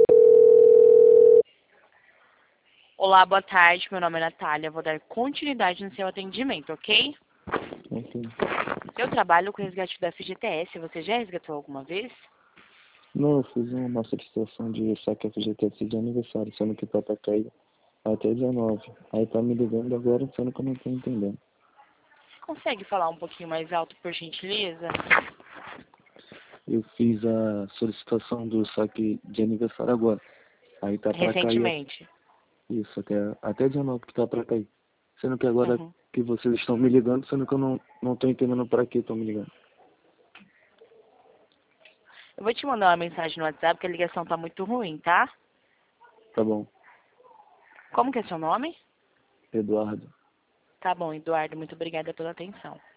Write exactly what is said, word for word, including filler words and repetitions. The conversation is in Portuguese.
Olá, boa tarde. Meu nome é Natália. Vou dar continuidade no seu atendimento, ok? Ok. Eu trabalho com resgate da F G T S. Você já resgatou alguma vez? Não, eu fiz uma solicitação de saque F G T S de aniversário, sendo que tá pra cair até dezenove. Aí tá me ligando agora, sendo que eu não tô entendendo. Consegue falar um pouquinho mais alto, por gentileza? Eu fiz a solicitação do saque de aniversário agora. Aí tá pra cair, Recentemente. isso, até, até dezenove que tá pra cair. Sendo que agora Uhum. que vocês estão me ligando, sendo que eu não, não tô entendendo pra que estão me ligando. Eu vou te mandar uma mensagem no WhatsApp, que a ligação tá muito ruim, tá? Tá bom. Como que é seu nome? Eduardo. Tá bom, Eduardo. Muito obrigada pela atenção.